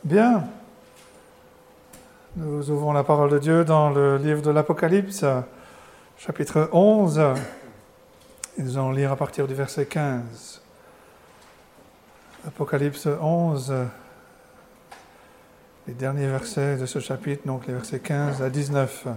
Bien, nous ouvrons la parole de Dieu dans le livre de l'Apocalypse, chapitre 11, et nous allons lire à partir du verset 15. Apocalypse 11, les derniers versets de ce chapitre, donc les versets 15 à 19.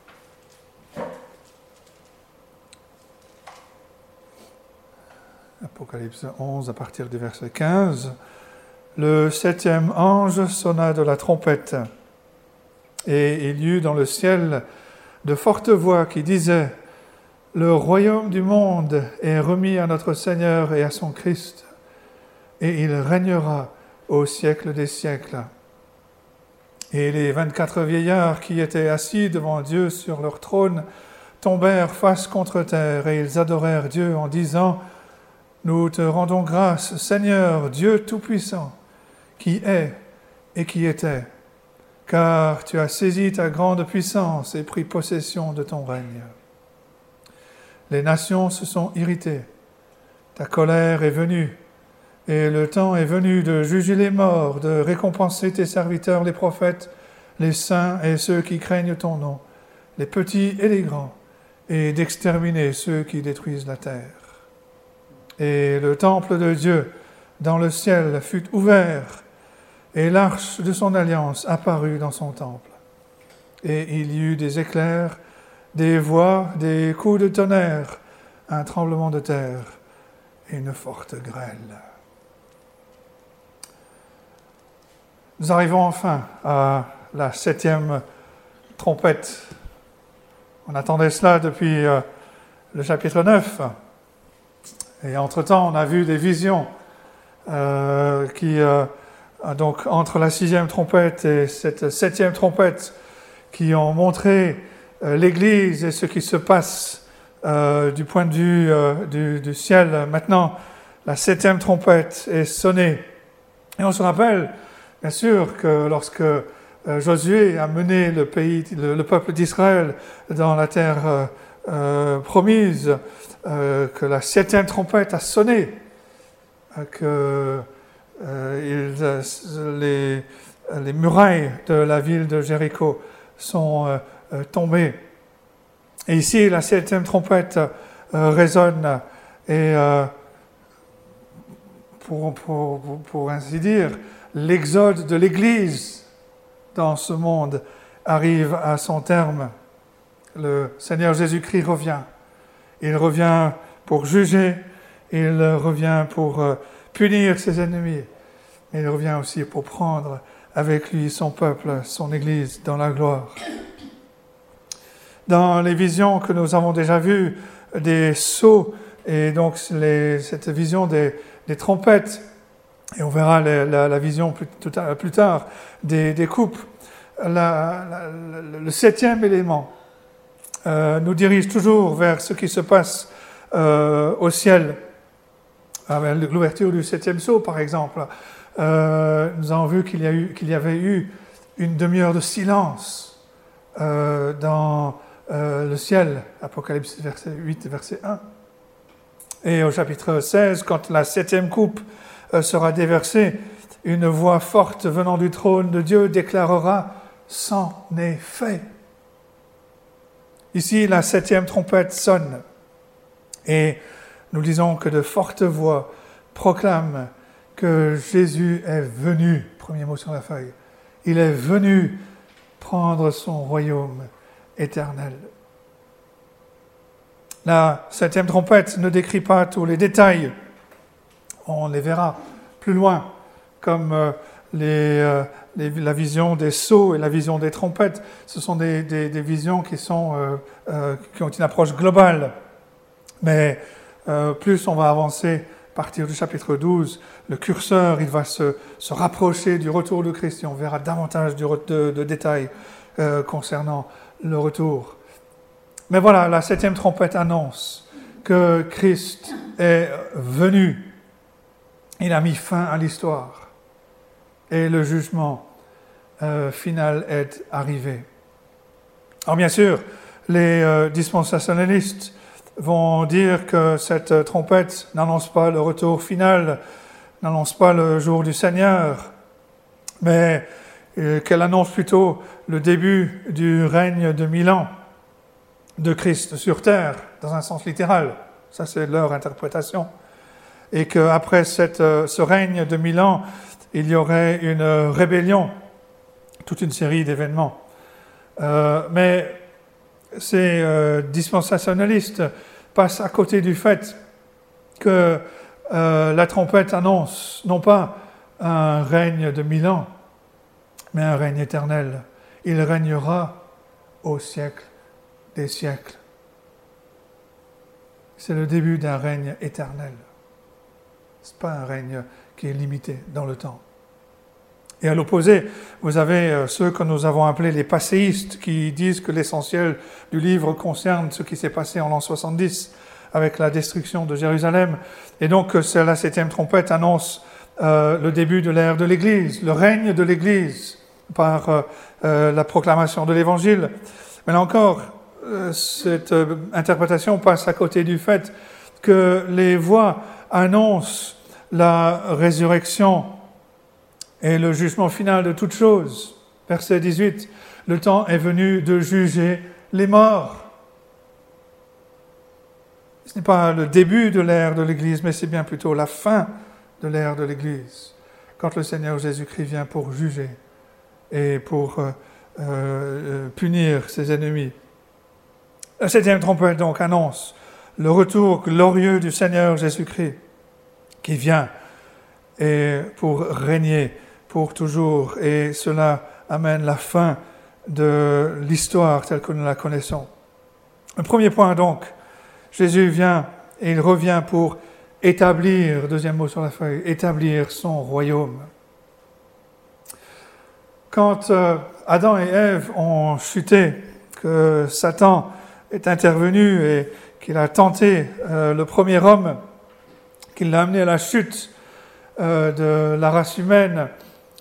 Apocalypse 11, à partir du verset 15. Le 7e ange sonna de la trompette, et il y eut dans le ciel de fortes voix qui disaient : « Le royaume du monde est remis à notre Seigneur et à son Christ, et il régnera au siècle des siècles. » Et les 24 vieillards qui étaient assis devant Dieu sur leur trône tombèrent face contre terre, et ils adorèrent Dieu en disant : « Nous te rendons grâce, Seigneur, Dieu Tout-Puissant, qui est et qui était, car tu as saisi ta grande puissance et pris possession de ton règne. Les nations se sont irritées, ta colère est venue, et le temps est venu de juger les morts, de récompenser tes serviteurs les prophètes, les saints et ceux qui craignent ton nom, les petits et les grands, et d'exterminer ceux qui détruisent la terre. Et le temple de Dieu dans le ciel fut ouvert, et l'arche de son alliance apparut dans son temple. Et il y eut des éclairs, des voix, des coups de tonnerre, un tremblement de terre et une forte grêle. Nous arrivons enfin à la 7e trompette. On attendait cela depuis le chapitre 9. Et entre-temps, on a vu des visions donc entre la 6e trompette et cette 7e trompette qui ont montré l'Église et ce qui se passe du point de vue du ciel. Maintenant, la 7e trompette est sonnée. Et on se rappelle, bien sûr, que lorsque Josué a mené le peuple d'Israël dans la terre promise, que la 7e trompette a sonné, que les murailles de la ville de Jéricho sont tombées. Et ici, la 7e trompette résonne et, pour ainsi dire, l'exode de l'Église dans ce monde arrive à son terme. Le Seigneur Jésus-Christ revient. Il revient pour juger, il revient pour punir ses ennemis, mais il revient aussi pour prendre avec lui son peuple, son Église dans la gloire. Dans les visions que nous avons déjà vues, des sceaux, et donc cette vision des trompettes, et on verra la vision plus tard des coupes, le 7e élément nous dirige toujours vers ce qui se passe au ciel. Avec l'ouverture du 7e sceau, par exemple, nous avons vu qu'il y avait eu une demi-heure de silence dans le ciel, Apocalypse verset 8, verset 1. Et au chapitre 16, quand la 7e coupe sera déversée, une voix forte venant du trône de Dieu déclarera « C'en est fait ». Ici, la 7e trompette sonne et nous disons que de fortes voix proclament que Jésus est venu, premier mot sur la feuille, il est venu prendre son royaume éternel. La 7e trompette ne décrit pas tous les détails, on les verra plus loin, comme la vision des sceaux et la vision des trompettes. Ce sont des visions qui ont une approche globale, mais plus on va avancer à partir du chapitre 12, le curseur il va se rapprocher du retour de Christ et on verra davantage de détails concernant le retour. Mais voilà, la 7e trompette annonce que Christ est venu. Il a mis fin à l'histoire et le jugement final est arrivé. Alors bien sûr, les dispensationalistes vont dire que cette trompette n'annonce pas le retour final, n'annonce pas le jour du Seigneur. mais qu'elle annonce plutôt le début du règne de 1000 ans de Christ sur terre, dans un sens littéral. Ça, c'est leur interprétation. Et qu'après ce règne de 1000 ans, il y aurait une rébellion, toute une série d'événements. Mais ces dispensationalistes passent à côté du fait que la trompette annonce non pas un règne de 1000 ans, mais un règne éternel. Il régnera au siècle des siècles. C'est le début d'un règne éternel. Ce n'est pas un règne qui est limité dans le temps. Et à l'opposé, vous avez ceux que nous avons appelés les passéistes, qui disent que l'essentiel du livre concerne ce qui s'est passé en l'an 70 avec la destruction de Jérusalem. Et donc, la 7e trompette annonce le début de l'ère de l'Église, le règne de l'Église, par la proclamation de l'Évangile. Mais là encore, cette interprétation passe à côté du fait que les voix annoncent la résurrection et le jugement final de toutes choses. Verset 18, le temps est venu de juger les morts. Ce n'est pas le début de l'ère de l'Église, mais c'est bien plutôt la fin de l'ère de l'Église, quand le Seigneur Jésus-Christ vient pour juger et pour punir ses ennemis. La 7e trompette donc annonce le retour glorieux du Seigneur Jésus-Christ qui vient et pour régner pour toujours, et cela amène la fin de l'histoire telle que nous la connaissons. Le premier point donc, Jésus vient et il revient pour établir, deuxième mot sur la feuille, établir son royaume. Quand Adam et Ève ont chuté, que Satan est intervenu et qu'il a tenté le premier homme, qu'il l'a amené à la chute de la race humaine,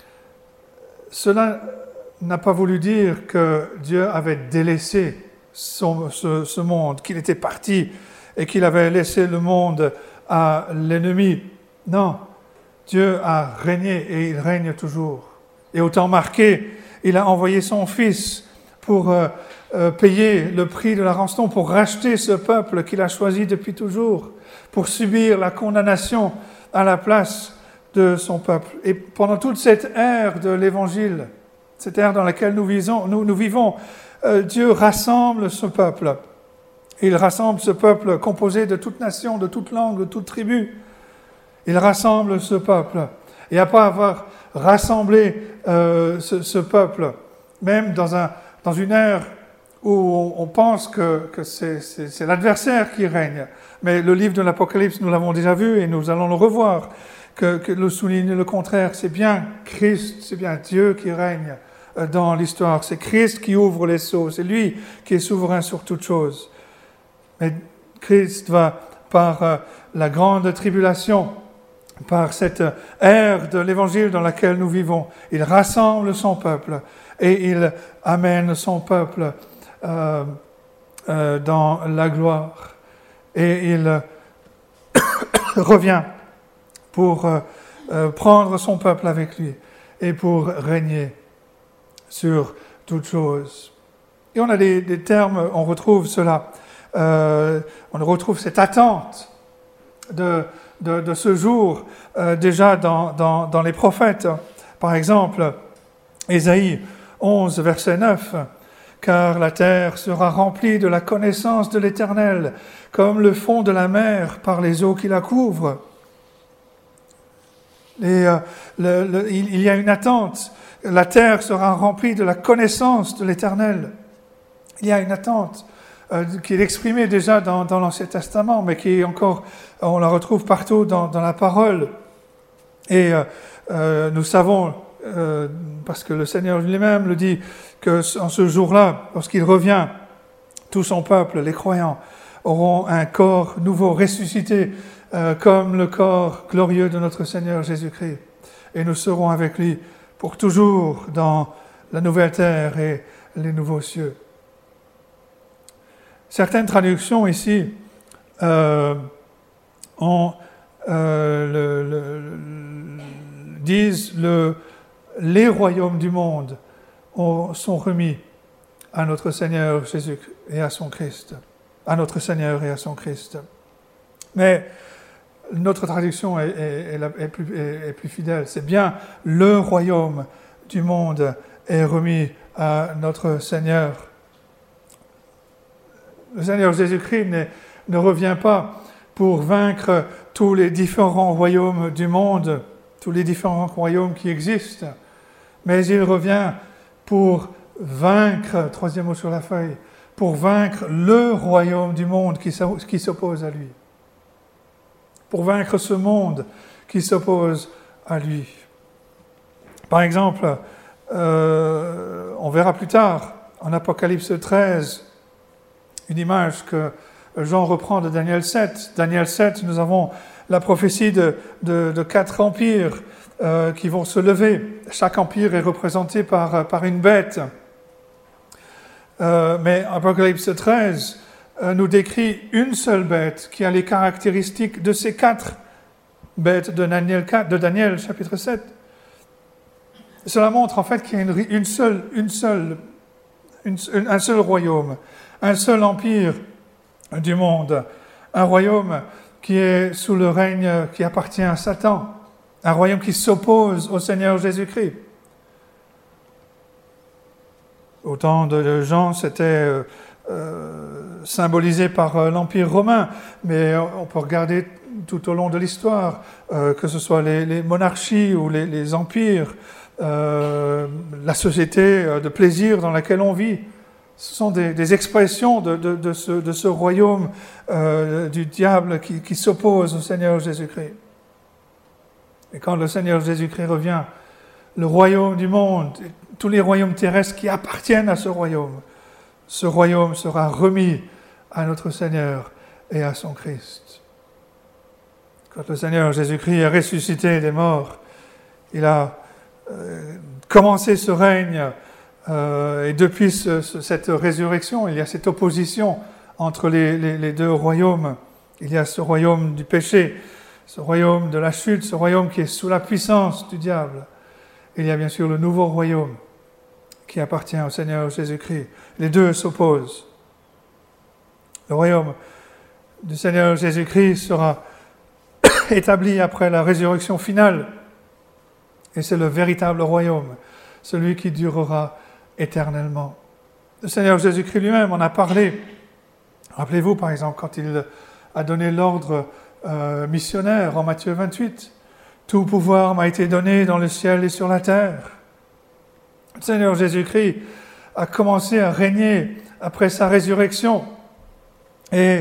cela n'a pas voulu dire que Dieu avait délaissé ce monde, qu'il était parti et qu'il avait laissé le monde à l'ennemi. Non, Dieu a régné et il règne toujours. Et au temps marqué, il a envoyé son Fils pour payer le prix de la rançon, pour racheter ce peuple qu'il a choisi depuis toujours, pour subir la condamnation à la place de son peuple. Et pendant toute cette ère de l'Évangile, cette ère dans laquelle nous vivons, Dieu rassemble ce peuple. Il rassemble ce peuple composé de toute nation, de toute langue, de toute tribu. Il rassemble ce peuple. Et après avoir rassemblé ce peuple, même dans une ère où on pense que c'est l'adversaire qui règne, mais le livre de l'Apocalypse, nous l'avons déjà vu et nous allons le revoir, que le souligne le contraire. C'est bien Christ, c'est bien Dieu qui règne dans l'histoire. C'est Christ qui ouvre les sceaux, c'est lui qui est souverain sur toutes choses. Mais Christ va, par la grande tribulation, par cette ère de l'Évangile dans laquelle nous vivons, il rassemble son peuple et il amène son peuple dans la gloire. Et il revient pour prendre son peuple avec lui et pour régner sur toutes choses. Et on a des termes, on retrouve cela, on retrouve cette attente de ce jour déjà dans les prophètes. Par exemple, Ésaïe 11, verset 9, « Car la terre sera remplie de la connaissance de l'Éternel, comme le fond de la mer par les eaux qui la couvrent. » Et il y a une attente. La terre sera remplie de la connaissance de l'Éternel. Il y a une attente qui est exprimée déjà dans l'Ancien Testament, mais qui est encore, on la retrouve partout dans la parole. Et nous savons, parce que le Seigneur lui-même le dit, que en ce jour-là, lorsqu'il revient, tout son peuple, les croyants, auront un corps nouveau, ressuscité, comme le corps glorieux de notre Seigneur Jésus-Christ. Et nous serons avec lui pour toujours dans la nouvelle terre et les nouveaux cieux. Certaines traductions ici disent les royaumes du monde sont remis à notre Seigneur Jésus et à son Christ, à notre Seigneur et à son Christ. Mais notre traduction est plus fidèle. C'est bien le royaume du monde est remis à notre Seigneur. Le Seigneur Jésus-Christ ne revient pas pour vaincre tous les différents royaumes du monde, tous les différents royaumes qui existent, mais il revient pour vaincre, troisième mot sur la feuille, pour vaincre le royaume du monde qui s'oppose à lui. Pour vaincre ce monde qui s'oppose à lui. Par exemple, on verra plus tard, en Apocalypse 13, une image que Jean reprend de Daniel 7. Daniel 7, nous avons la prophétie de 4 empires qui vont se lever. Chaque empire est représenté par une bête. Mais Apocalypse 13 nous décrit une seule bête qui a les caractéristiques de ces 4 bêtes de Daniel chapitre 7. Cela montre en fait qu'il y a un seul royaume, un seul empire du monde, un royaume qui est sous le règne qui appartient à Satan, un royaume qui s'oppose au Seigneur Jésus-Christ. Au temps de Jean, c'était symbolisé par l'Empire romain, mais on peut regarder tout au long de l'histoire, que ce soit les monarchies ou les empires, la société de plaisir dans laquelle on vit. Ce sont des expressions de ce royaume du diable qui s'oppose au Seigneur Jésus-Christ. Et quand le Seigneur Jésus-Christ revient, le royaume du monde, tous les royaumes terrestres qui appartiennent à ce royaume sera remis à notre Seigneur et à son Christ. Quand le Seigneur Jésus-Christ est ressuscité des morts, il a commencé ce règne, et depuis cette résurrection, il y a cette opposition entre les deux royaumes. Il y a ce royaume du péché, ce royaume de la chute, ce royaume qui est sous la puissance du diable. Il y a bien sûr le nouveau royaume qui appartient au Seigneur Jésus-Christ. Les deux s'opposent. Le royaume du Seigneur Jésus-Christ sera établi après la résurrection finale. Et c'est le véritable royaume, celui qui durera éternellement. Le Seigneur Jésus-Christ lui-même en a parlé. Rappelez-vous, par exemple, quand il a donné l'ordre missionnaire en Matthieu 28. « Tout pouvoir m'a été donné dans le ciel et sur la terre. » Le Seigneur Jésus-Christ a commencé à régner après sa résurrection. Et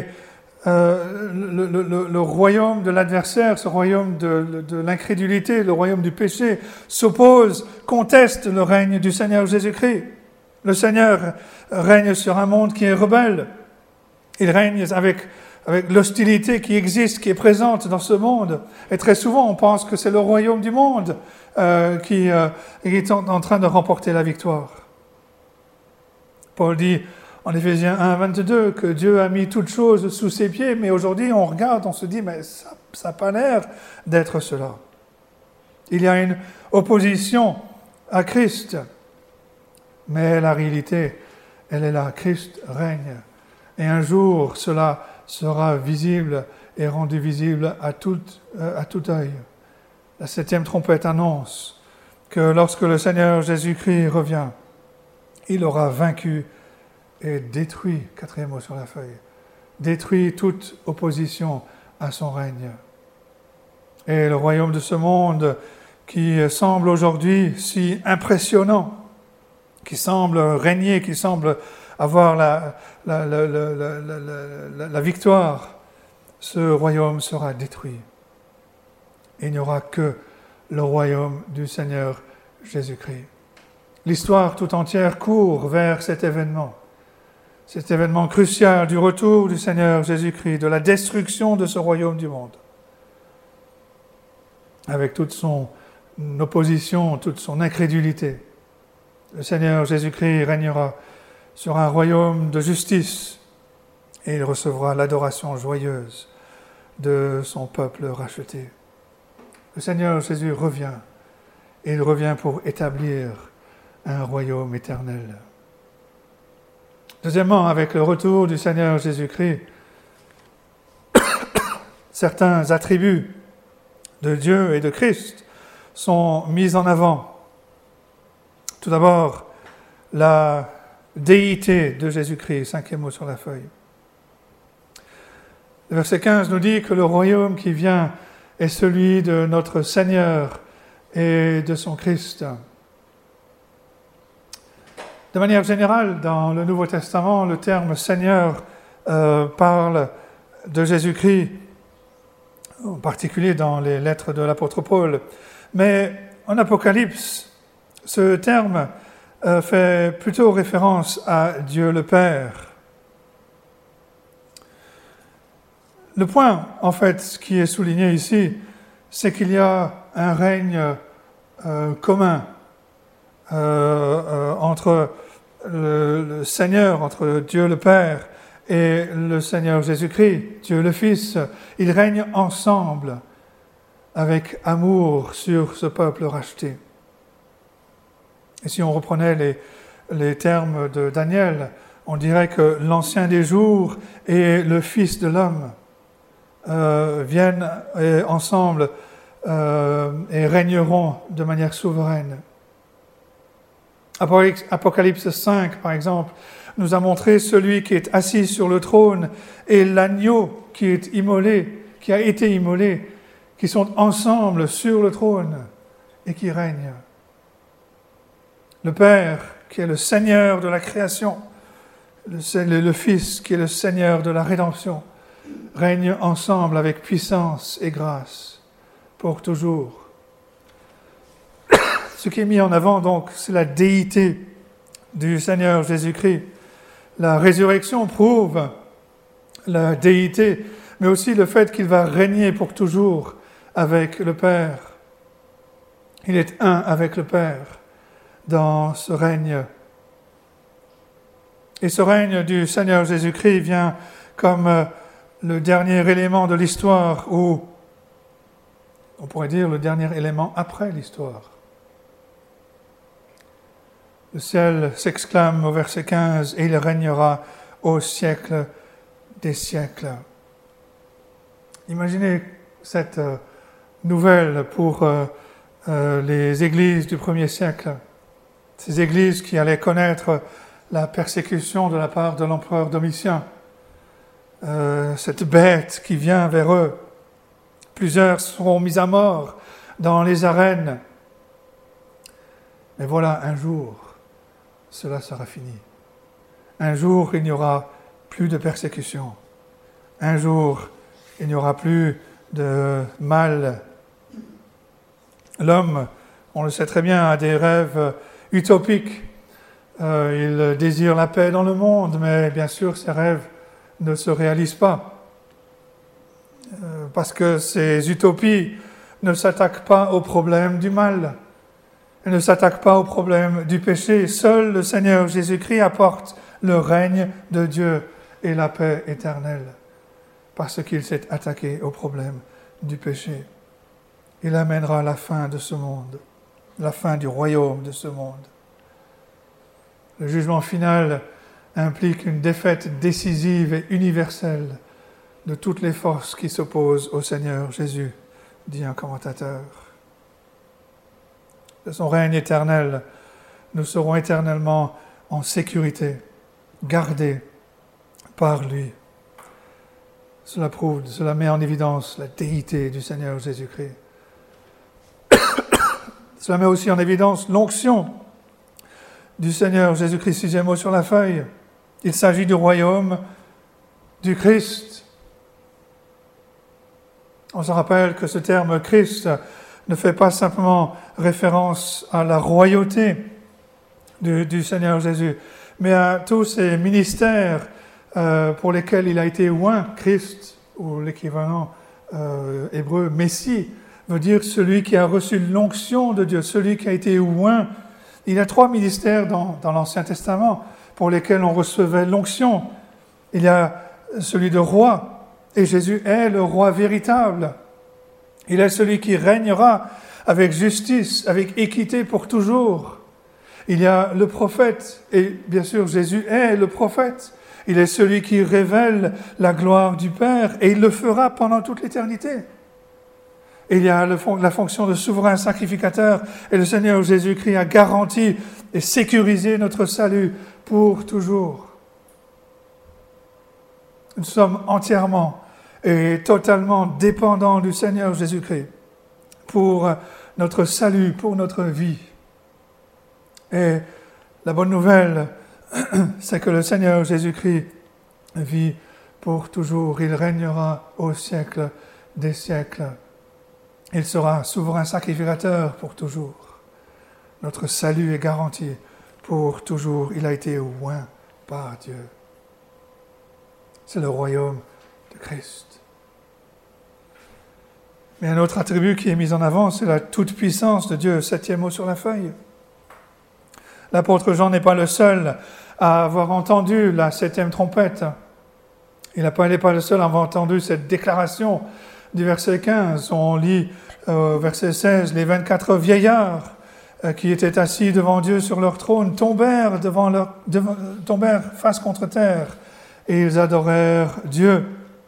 le royaume de l'adversaire, ce royaume de l'incrédulité, le royaume du péché, s'oppose, conteste le règne du Seigneur Jésus-Christ. Le Seigneur règne sur un monde qui est rebelle. Il règne avec l'hostilité qui existe, qui est présente dans ce monde. Et très souvent, on pense que c'est le royaume du monde qui est en train de remporter la victoire. Paul dit en Éphésiens 1, 22 que Dieu a mis toutes choses sous ses pieds, mais aujourd'hui on regarde, on se dit mais ça n'a pas l'air d'être cela. Il y a une opposition à Christ, mais la réalité, elle est là. Christ règne. Et un jour, cela sera visible et rendu visible à tout œil. La 7e trompette annonce que lorsque le Seigneur Jésus-Christ revient, il aura vaincu et détruit, 4e mot sur la feuille, détruit toute opposition à son règne. Et le royaume de ce monde qui semble aujourd'hui si impressionnant, qui semble régner, qui semble avoir la victoire, ce royaume sera détruit. Il n'y aura que le royaume du Seigneur Jésus-Christ. L'histoire tout entière court vers cet événement crucial du retour du Seigneur Jésus-Christ, de la destruction de ce royaume du monde, avec toute son opposition, toute son incrédulité. Le Seigneur Jésus-Christ régnera sur un royaume de justice et il recevra l'adoration joyeuse de son peuple racheté. Le Seigneur Jésus revient et il revient pour établir un royaume éternel. Deuxièmement, avec le retour du Seigneur Jésus-Christ, certains attributs de Dieu et de Christ sont mis en avant. Tout d'abord, la déité de Jésus-Christ, 5e mot sur la feuille. Le verset 15 nous dit que le royaume qui vient est celui de notre Seigneur et de son Christ. De manière générale, dans le Nouveau Testament, le terme Seigneur parle de Jésus-Christ, en particulier dans les lettres de l'apôtre Paul. Mais en Apocalypse, ce terme fait plutôt référence à Dieu le Père. Le point, en fait, qui est souligné ici, c'est qu'il y a un règne commun entre le Seigneur, entre Dieu le Père et le Seigneur Jésus-Christ, Dieu le Fils. Ils règnent ensemble avec amour sur ce peuple racheté. Et si on reprenait les termes de Daniel, on dirait que l'Ancien des jours et le Fils de l'homme viennent ensemble et régneront de manière souveraine. Apocalypse 5, par exemple, nous a montré celui qui est assis sur le trône et l'agneau qui a été immolé, qui sont ensemble sur le trône et qui règnent. Le Père, qui est le Seigneur de la création, le Fils, qui est le Seigneur de la rédemption, règnent ensemble avec puissance et grâce pour toujours. Ce qui est mis en avant, donc, c'est la déité du Seigneur Jésus-Christ. La résurrection prouve la déité, mais aussi le fait qu'il va régner pour toujours avec le Père. Il est un avec le Père dans ce règne. Et ce règne du Seigneur Jésus-Christ vient comme le dernier élément de l'histoire, ou on pourrait dire le dernier élément après l'histoire. Le ciel s'exclame au verset 15, « Et il régnera au siècle des siècles. » Imaginez cette nouvelle pour les églises du premier siècle. Ces églises qui allaient connaître la persécution de la part de l'empereur Domitien. Cette bête qui vient vers eux. Plusieurs seront mis à mort dans les arènes. Mais voilà, un jour, cela sera fini. Un jour, il n'y aura plus de persécution. Un jour, il n'y aura plus de mal. L'homme, on le sait très bien, a des rêves utopiques. Il désire la paix dans le monde, mais bien sûr, ces rêves ne se réalisent pas. Parce que ces utopies ne s'attaquent pas au problème du mal. Elles ne s'attaquent pas au problème du péché. Seul le Seigneur Jésus-Christ apporte le règne de Dieu et la paix éternelle, parce qu'il s'est attaqué au problème du péché. Il amènera la fin de ce monde, la fin du royaume de ce monde. Le jugement final implique une défaite décisive et universelle de toutes les forces qui s'opposent au Seigneur Jésus, dit un commentateur. De son règne éternel, nous serons éternellement en sécurité, gardés par lui. Cela met en évidence la déité du Seigneur Jésus-Christ. Cela met aussi en évidence l'onction du Seigneur Jésus-Christ, 6e mot sur la feuille. Il s'agit du royaume du Christ. On se rappelle que ce terme Christ ne fait pas simplement référence à la royauté du Seigneur Jésus, mais à tous ces ministères pour lesquels il a été oint. Christ, ou l'équivalent hébreu, Messie, veut dire celui qui a reçu l'onction de Dieu, celui qui a été oint. Il y a 3 ministères dans l'Ancien Testament pour lesquels on recevait l'onction. Il y a celui de roi, et Jésus est le roi véritable. Il est celui qui régnera avec justice, avec équité pour toujours. Il y a le prophète, et bien sûr Jésus est le prophète. Il est celui qui révèle la gloire du Père, et il le fera pendant toute l'éternité. Il y a la fonction de souverain sacrificateur, et le Seigneur Jésus-Christ a garanti et sécurisé notre salut pour toujours. Nous sommes entièrement et totalement dépendants du Seigneur Jésus-Christ pour notre salut, pour notre vie. Et la bonne nouvelle, c'est que le Seigneur Jésus-Christ vit pour toujours. Il régnera au siècle des siècles. Il sera souverain sacrificateur pour toujours. Notre salut est garanti pour toujours. Il a été oint par Dieu. C'est le royaume de Christ. Mais un autre attribut qui est mis en avant, c'est la toute-puissance de Dieu, 7e mot sur la feuille. L'apôtre Jean n'est pas le seul à avoir entendu la 7e trompette. Il n'est pas le seul à avoir entendu cette déclaration du verset 15. On lit verset 16, « Les 24 vieillards qui étaient assis devant Dieu sur leur trône tombèrent face contre terre et ils adorèrent Dieu. »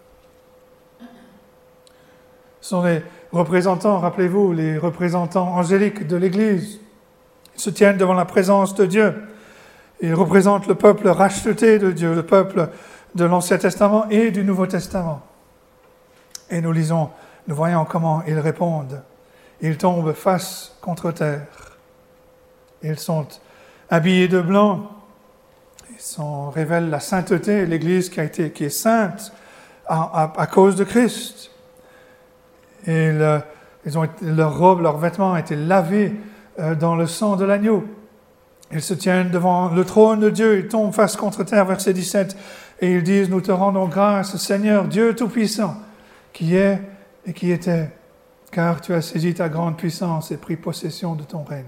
Ce sont les représentants, rappelez-vous, les représentants angéliques de l'Église. Ils se tiennent devant la présence de Dieu. Ils représentent le peuple racheté de Dieu, le peuple de l'Ancien Testament et du Nouveau Testament. Et nous voyons comment ils répondent. Ils tombent face contre terre. Ils sont habillés de blanc. Ils révèlent la sainteté, l'Église qui est sainte à cause de Christ. Et leurs robes, leurs vêtements ont été lavés dans le sang de l'agneau. Ils se tiennent devant le trône de Dieu, ils tombent face contre terre, verset 17, et ils disent, « Nous te rendons grâce, Seigneur, Dieu Tout-Puissant, qui est et qui était, car tu as saisi ta grande puissance et pris possession de ton règne. »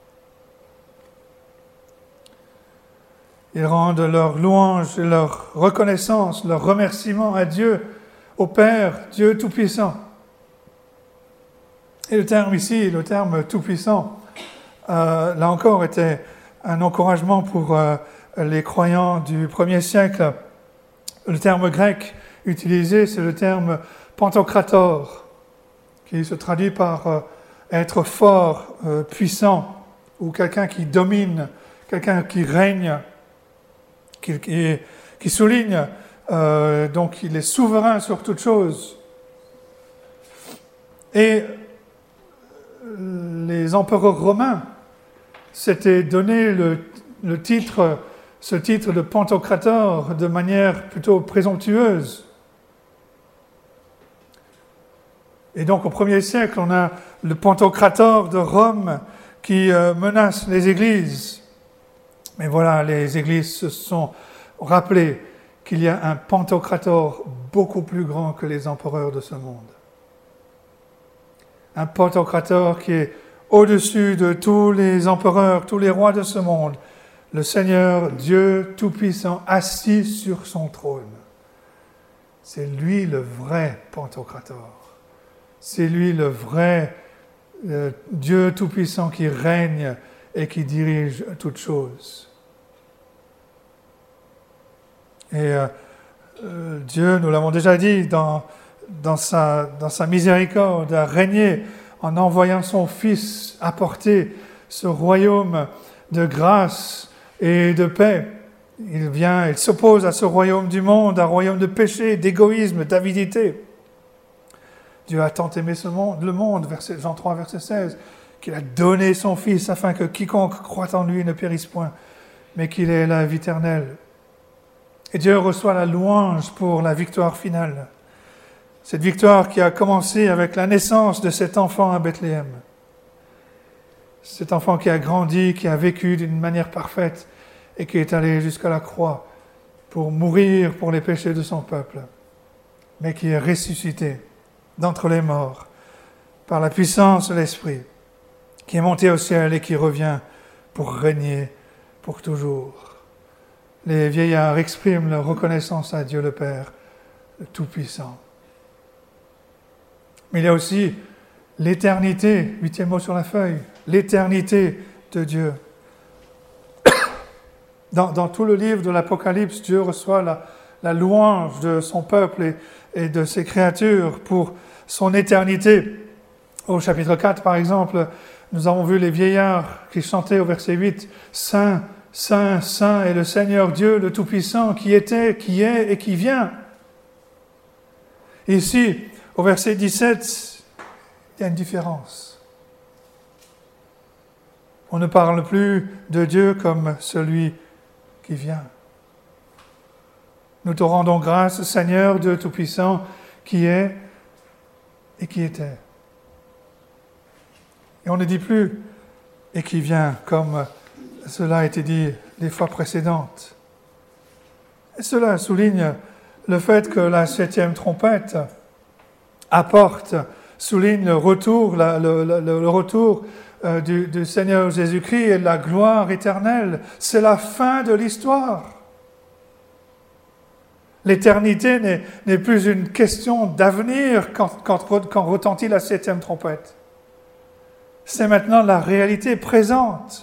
Ils rendent leur louange et leur reconnaissance, leur remerciement à Dieu, au Père, Dieu Tout-Puissant. Et le terme ici, le terme Tout-Puissant, là encore, était un encouragement pour les croyants du 1er siècle. Le terme grec utilisé, c'est le terme Pantocrator, qui se traduit par être fort, puissant, ou quelqu'un qui domine, quelqu'un qui règne, qui souligne, donc il est souverain sur toute chose. Et les empereurs romains s'étaient donné ce titre de Pantocrator de manière plutôt présomptueuse. Et donc au 1er siècle, on a le Pantocrator de Rome qui menace les églises. Mais voilà, les églises se sont rappelées qu'il y a un Pantocrator beaucoup plus grand que les empereurs de ce monde. Un Pantocrator qui est au-dessus de tous les empereurs, tous les rois de ce monde. Le Seigneur, Dieu Tout-Puissant, assis sur son trône. C'est lui le vrai Pantocrator. C'est lui le vrai Dieu Tout-Puissant qui règne et qui dirige toutes choses. Et Dieu, nous l'avons déjà dit, dans sa miséricorde, a régné en envoyant son Fils apporter ce royaume de grâce et de paix. Il s'oppose à ce royaume du monde, un royaume de péché, d'égoïsme, d'avidité. Dieu a tant aimé le monde, Jean 3, verset 16, qu'il a donné son Fils afin que quiconque croit en lui ne périsse point, mais qu'il ait la vie éternelle. Et Dieu reçoit la louange pour la victoire finale. Cette victoire qui a commencé avec la naissance de cet enfant à Bethléem. Cet enfant qui a grandi, qui a vécu d'une manière parfaite et qui est allé jusqu'à la croix pour mourir pour les péchés de son peuple, mais qui est ressuscité d'entre les morts par la puissance de l'Esprit, qui est monté au ciel et qui revient pour régner pour toujours. Les vieillards expriment leur reconnaissance à Dieu le Père, le Tout-Puissant. Mais il y a aussi l'éternité, 8e mot sur la feuille, l'éternité de Dieu. Dans tout le livre de l'Apocalypse, Dieu reçoit la louange de son peuple et de ses créatures pour son éternité. Au chapitre 4, par exemple, nous avons vu les vieillards qui chantaient au verset 8, « Saint, Saint, Saint est le Seigneur Dieu, le Tout-Puissant, qui était, qui est et qui vient. » Ici, au verset 17, il y a une différence. On ne parle plus de Dieu comme celui qui vient. Nous te rendons grâce, Seigneur, Dieu Tout-Puissant, qui est et qui était. Et on ne dit plus « et qui vient » comme cela a été dit les fois précédentes. Et cela souligne le fait que la 7e trompette souligne le retour, le retour du Seigneur Jésus-Christ et de la gloire éternelle. C'est la fin de l'histoire. L'éternité n'est plus une question d'avenir quand retentit la 7e trompette. C'est maintenant la réalité présente.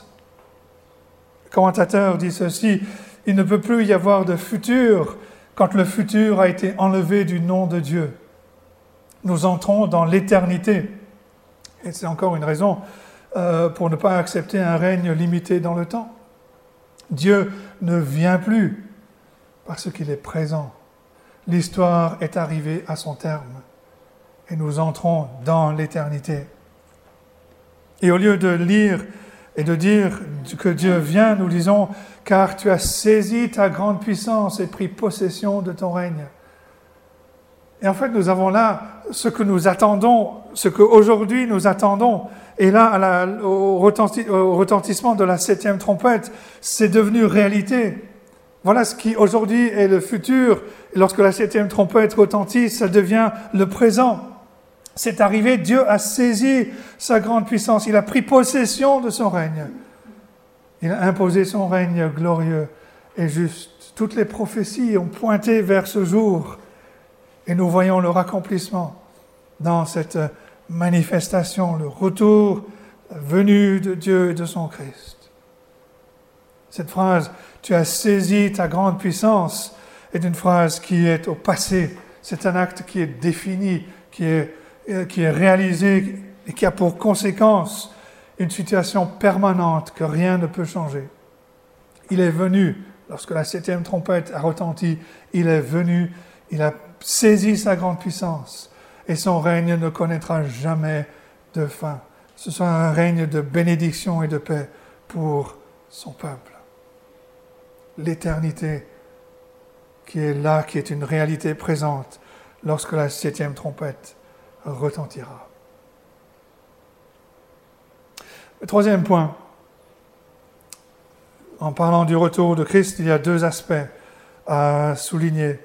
Le commentateur dit ceci, il ne peut plus y avoir de futur quand le futur a été enlevé du nom de Dieu. Nous entrons dans l'éternité. Et c'est encore une raison pour ne pas accepter un règne limité dans le temps. Dieu ne vient plus parce qu'il est présent. L'histoire est arrivée à son terme et nous entrons dans l'éternité. Et au lieu de lire et de dire que Dieu vient, nous disons « car tu as saisi ta grande puissance et pris possession de ton règne ». Et en fait, nous avons là ce que nous attendons, ce qu'aujourd'hui nous attendons. Et là, au retentissement de la 7e trompette, c'est devenu réalité. Voilà ce qui aujourd'hui est le futur. Et lorsque la 7e trompette retentit, ça devient le présent. C'est arrivé, Dieu a saisi sa grande puissance, il a pris possession de son règne. Il a imposé son règne glorieux et juste. Toutes les prophéties ont pointé vers ce jour et nous voyons leur accomplissement dans cette manifestation, le retour, la venue de Dieu et de son Christ. Cette phrase « tu as saisi ta grande puissance » est une phrase qui est au passé. C'est un acte qui est défini, qui est réalisé et qui a pour conséquence une situation permanente que rien ne peut changer. Il est venu, lorsque la 7e trompette a retenti, il est venu, il a saisi sa grande puissance et son règne ne connaîtra jamais de fin. Ce sera un règne de bénédiction et de paix pour son peuple. L'éternité qui est là, qui est une réalité présente lorsque la 7e trompette retentira. Le troisième point, en parlant du retour de Christ, il y a deux aspects à souligner.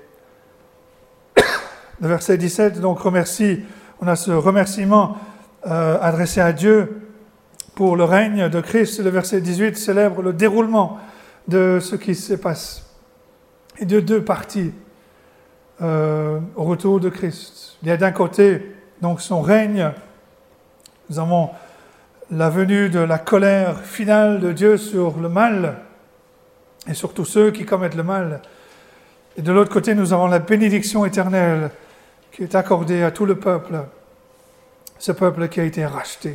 Le verset 17, donc, remercie, on a ce remerciement adressé à Dieu pour le règne de Christ. Le verset 18 célèbre le déroulement de ce qui se passe. Et de deux parties au retour de Christ. Il y a d'un côté donc son règne. Nous avons la venue de la colère finale de Dieu sur le mal et sur tous ceux qui commettent le mal. Et de l'autre côté, nous avons la bénédiction éternelle qui est accordée à tout le peuple, ce peuple qui a été racheté.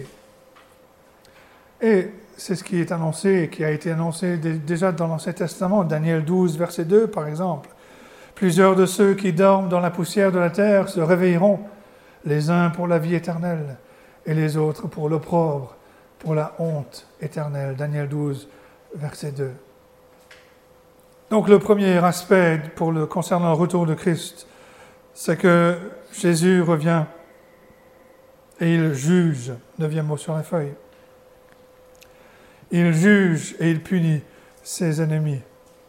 Et c'est ce qui est annoncé et qui a été annoncé déjà dans l'Ancien Testament, Daniel 12, verset 2 par exemple. Plusieurs de ceux qui dorment dans la poussière de la terre se réveilleront, les uns pour la vie éternelle et les autres pour l'opprobre, pour la honte éternelle. Daniel 12, verset 2. Donc le premier aspect concernant le retour de Christ, c'est que Jésus revient et il juge, 9e mot sur la feuille. Il juge et il punit ses ennemis.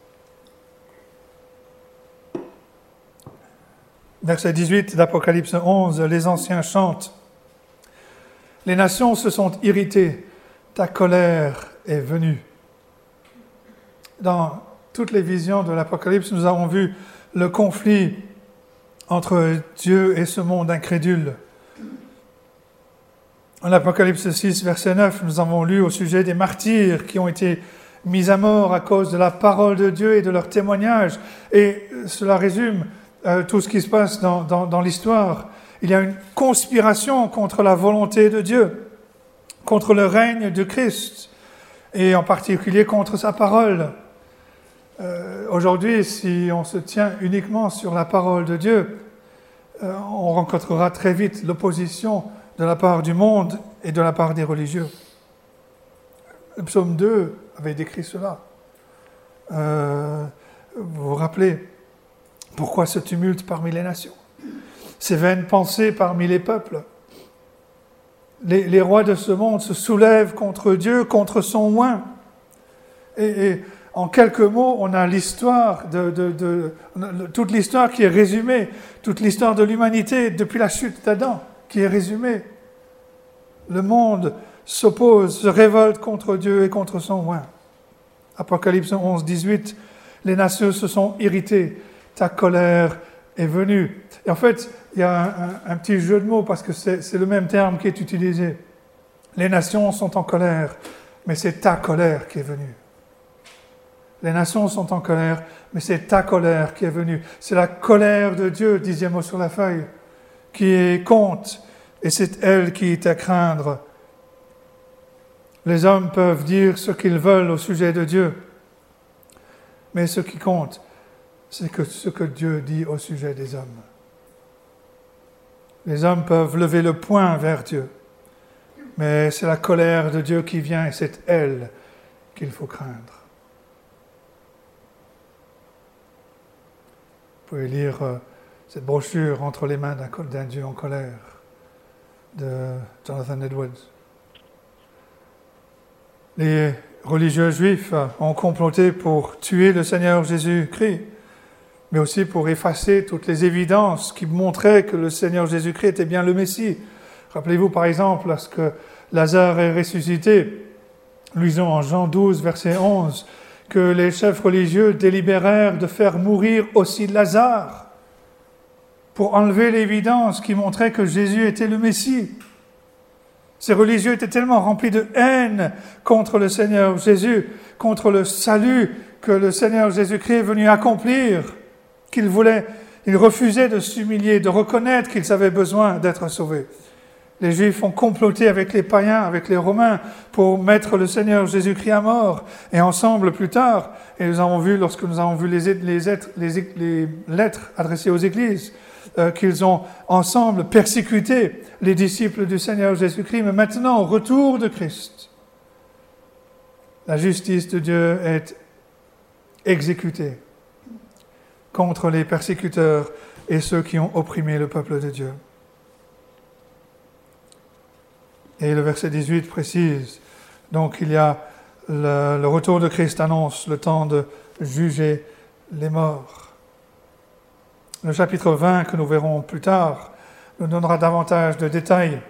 Verset 18 d'Apocalypse 11, les anciens chantent. Les nations se sont irritées, ta colère est venue. Dans toutes les visions de l'Apocalypse, nous avons vu le conflit entre Dieu et ce monde incrédule. En Apocalypse 6, verset 9, nous avons lu au sujet des martyrs qui ont été mis à mort à cause de la parole de Dieu et de leur témoignage. Et cela résume tout ce qui se passe dans l'histoire. Il y a une conspiration contre la volonté de Dieu, contre le règne de Christ, et en particulier contre sa parole. Aujourd'hui, si on se tient uniquement sur la parole de Dieu, on rencontrera très vite l'opposition de la part du monde et de la part des religieux. Le psaume 2 avait décrit cela. Vous vous rappelez, pourquoi ce tumulte parmi les nations? Ces vaines pensées parmi les peuples. Les rois de ce monde se soulèvent contre Dieu, contre son oint. Et en quelques mots, on a l'histoire toute l'histoire qui est résumée, toute l'histoire de l'humanité depuis la chute d'Adam qui est résumée. Le monde s'oppose, se révolte contre Dieu et contre son oint. Apocalypse 11, 18, les nations se sont irritées, ta colère est venue. Et en fait, il y a un petit jeu de mots parce que c'est le même terme qui est utilisé. Les nations sont en colère, mais c'est ta colère qui est venue. Les nations sont en colère, mais c'est ta colère qui est venue. C'est la colère de Dieu, 10e mot sur la feuille, qui compte, et c'est elle qui est à craindre. Les hommes peuvent dire ce qu'ils veulent au sujet de Dieu, mais ce qui compte, c'est ce que Dieu dit au sujet des hommes. Les hommes peuvent lever le poing vers Dieu, mais c'est la colère de Dieu qui vient et c'est elle qu'il faut craindre. Vous pouvez lire cette brochure Entre les mains d'un Dieu en colère de Jonathan Edwards. Les religieux juifs ont comploté pour tuer le Seigneur Jésus-Christ, mais aussi pour effacer toutes les évidences qui montraient que le Seigneur Jésus-Christ était bien le Messie. Rappelez-vous par exemple, lorsque Lazare est ressuscité, lisons en Jean 12, verset 11, que les chefs religieux délibérèrent de faire mourir aussi Lazare pour enlever l'évidence qui montrait que Jésus était le Messie. Ces religieux étaient tellement remplis de haine contre le Seigneur Jésus, contre le salut que le Seigneur Jésus-Christ est venu accomplir, qu'ils refusaient de s'humilier, de reconnaître qu'ils avaient besoin d'être sauvés. Les Juifs ont comploté avec les païens, avec les Romains, pour mettre le Seigneur Jésus-Christ à mort. Et ensemble, plus tard, et nous avons vu, lorsque nous avons vu les lettres adressées aux églises, qu'ils ont ensemble persécuté les disciples du Seigneur Jésus-Christ. Mais maintenant, au retour de Christ, la justice de Dieu est exécutée contre les persécuteurs et ceux qui ont opprimé le peuple de Dieu. Et le verset 18 précise, donc il y a le retour de Christ annonce le temps de juger les morts. Le chapitre 20, que nous verrons plus tard, nous donnera davantage de détails.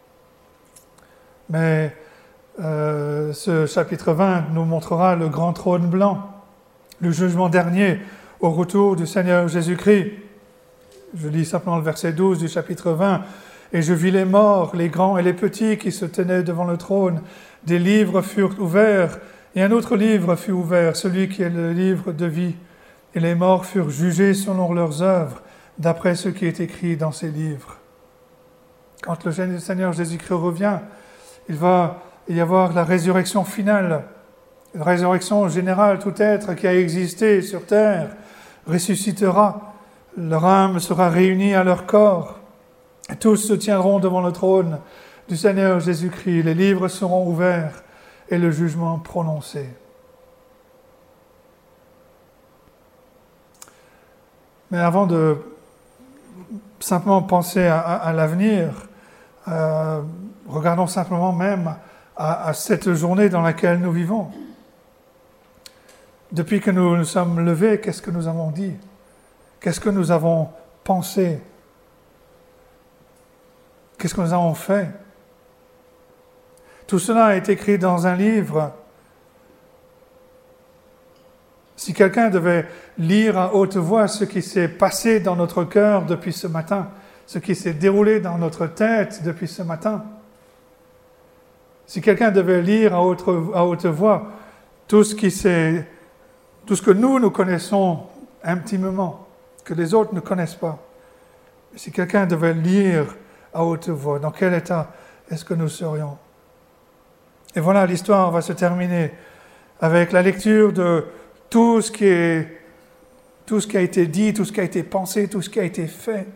Mais ce chapitre 20 nous montrera le grand trône blanc, le jugement dernier au retour du Seigneur Jésus-Christ. Je lis simplement le verset 12 du chapitre 20. Et je vis les morts, les grands et les petits qui se tenaient devant le trône. Des livres furent ouverts, et un autre livre fut ouvert, celui qui est le livre de vie. Et les morts furent jugés selon leurs œuvres, d'après ce qui est écrit dans ces livres. Quand le Seigneur Jésus-Christ revient, il va y avoir la résurrection finale, une résurrection générale. Tout être qui a existé sur terre ressuscitera, leur âme sera réunie à leur corps. Tous se tiendront devant le trône du Seigneur Jésus-Christ. Les livres seront ouverts et le jugement prononcé. Mais avant de simplement penser à l'avenir, regardons simplement même à cette journée dans laquelle nous vivons. Depuis que nous nous sommes levés, qu'est-ce que nous avons dit? Qu'est-ce que nous avons pensé? Qu'est-ce que nous avons fait? Tout cela est écrit dans un livre. Si quelqu'un devait lire à haute voix ce qui s'est passé dans notre cœur depuis ce matin, ce qui s'est déroulé dans notre tête depuis ce matin, Si quelqu'un devait lire à haute voix tout ce que nous connaissons intimement, que les autres ne connaissent pas, si quelqu'un devait lire à haute voix, dans quel état est-ce que nous serions? Et voilà, l'histoire va se terminer avec la lecture de tout ce qui a été dit, tout ce qui a été pensé, tout ce qui a été fait.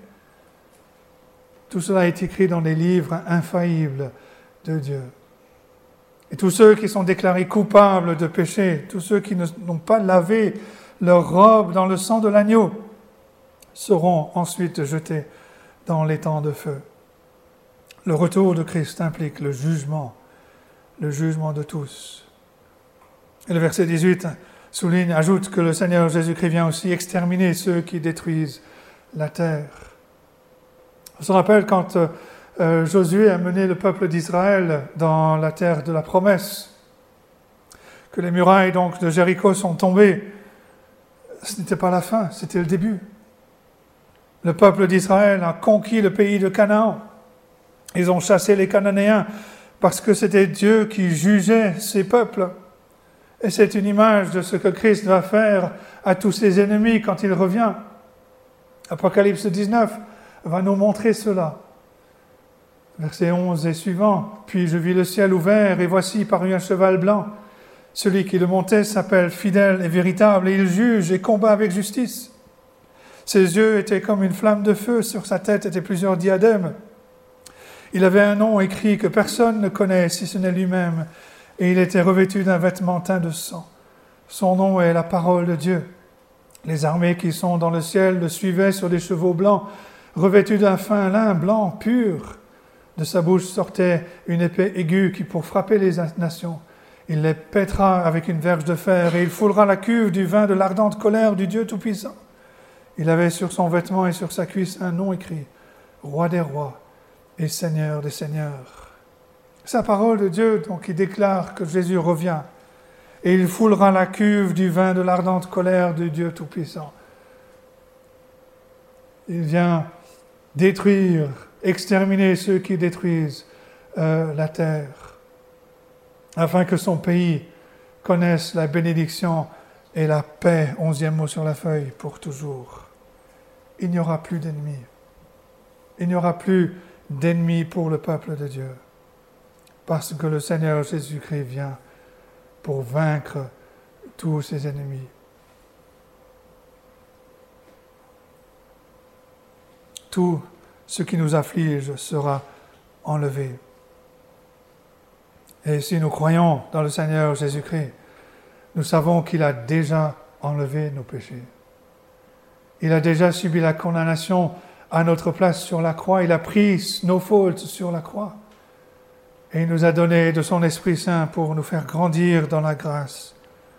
Tout cela est écrit dans les livres infaillibles de Dieu. Et tous ceux qui sont déclarés coupables de péché, tous ceux qui n'ont pas lavé leur robe dans le sang de l'agneau, seront ensuite jetés dans l'étang de feu. Le retour de Christ implique le jugement de tous. Et le verset 18 ajoute que le Seigneur Jésus-Christ vient aussi exterminer ceux qui détruisent la terre. On se rappelle quand Josué a mené le peuple d'Israël dans la terre de la promesse, que les murailles donc de Jéricho sont tombées. Ce n'était pas la fin, c'était le début. Le peuple d'Israël a conquis le pays de Canaan. Ils ont chassé les Cananéens parce que c'était Dieu qui jugeait ces peuples. Et c'est une image de ce que Christ va faire à tous ses ennemis quand il revient. Apocalypse 19 va nous montrer cela. Verset 11 et suivant. « Puis je vis le ciel ouvert, et voici parut un cheval blanc. Celui qui le montait s'appelle fidèle et véritable, et il juge et combat avec justice. Ses yeux étaient comme une flamme de feu, sur sa tête étaient plusieurs diadèmes. Il avait un nom écrit que personne ne connaît, si ce n'est lui-même, et il était revêtu d'un vêtement teint de sang. Son nom est la parole de Dieu. Les armées qui sont dans le ciel le suivaient sur des chevaux blancs, revêtus d'un fin lin blanc pur. De sa bouche sortait une épée aiguë qui, pour frapper les nations, il les pètera avec une verge de fer, et il foulera la cuve du vin de l'ardente colère du Dieu Tout-Puissant. Il avait sur son vêtement et sur sa cuisse un nom écrit, Roi des rois et Seigneur des seigneurs. C'est la parole de Dieu donc, qui déclare que Jésus revient, et il foulera la cuve du vin de l'ardente colère du Dieu Tout-Puissant. Il vient détruire, exterminer ceux qui détruisent la terre, afin que son pays connaisse la bénédiction et la paix, 11e mot sur la feuille, pour toujours. Il n'y aura plus d'ennemis. Il n'y aura plus d'ennemis pour le peuple de Dieu, parce que le Seigneur Jésus-Christ vient pour vaincre tous ses ennemis. Tout ce qui nous afflige sera enlevé. Et si nous croyons dans le Seigneur Jésus-Christ, nous savons qu'il a déjà enlevé nos péchés. Il a déjà subi la condamnation à notre place sur la croix. Il a pris nos fautes sur la croix. Et il nous a donné de son Esprit Saint pour nous faire grandir dans la grâce.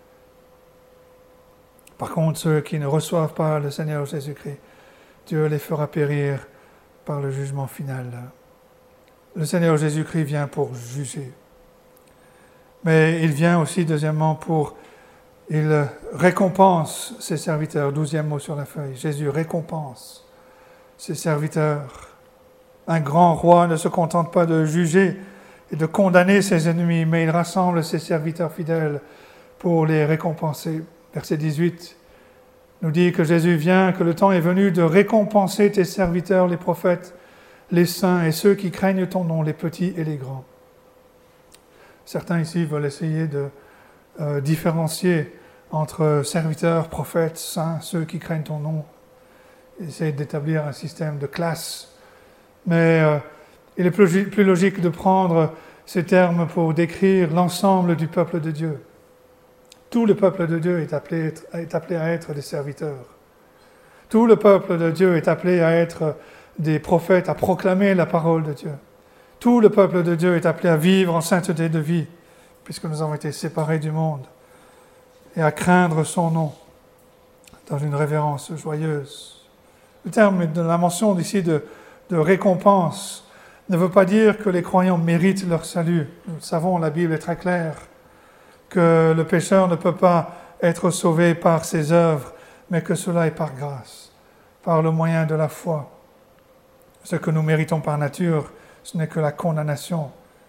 Par contre, ceux qui ne reçoivent pas le Seigneur Jésus-Christ, Dieu les fera périr par le jugement final. Le Seigneur Jésus-Christ vient pour juger. Mais il vient aussi, deuxièmement, il récompense ses serviteurs. 12e mot sur la feuille. Jésus récompense ses serviteurs. Un grand roi ne se contente pas de juger et de condamner ses ennemis, mais il rassemble ses serviteurs fidèles pour les récompenser. Verset 18 nous dit que Jésus vient, que le temps est venu de récompenser tes serviteurs, les prophètes, les saints et ceux qui craignent ton nom, les petits et les grands. Certains ici veulent essayer de différencier entre serviteurs, prophètes, saints, ceux qui craignent ton nom, essayer d'établir un système de classe. Mais il est plus logique de prendre ces termes pour décrire l'ensemble du peuple de Dieu. Tout le peuple de Dieu est appelé à être des serviteurs. Tout le peuple de Dieu est appelé à être des prophètes, à proclamer la parole de Dieu. Tout le peuple de Dieu est appelé à vivre en sainteté de vie, puisque nous avons été séparés du monde, et à craindre son nom dans une révérence joyeuse. Le terme de la mention ici de récompense ne veut pas dire que les croyants méritent leur salut. Nous le savons, la Bible est très claire, que le pécheur ne peut pas être sauvé par ses œuvres, mais que cela est par grâce, par le moyen de la foi. Ce que nous méritons par nature, ce n'est que la condamnation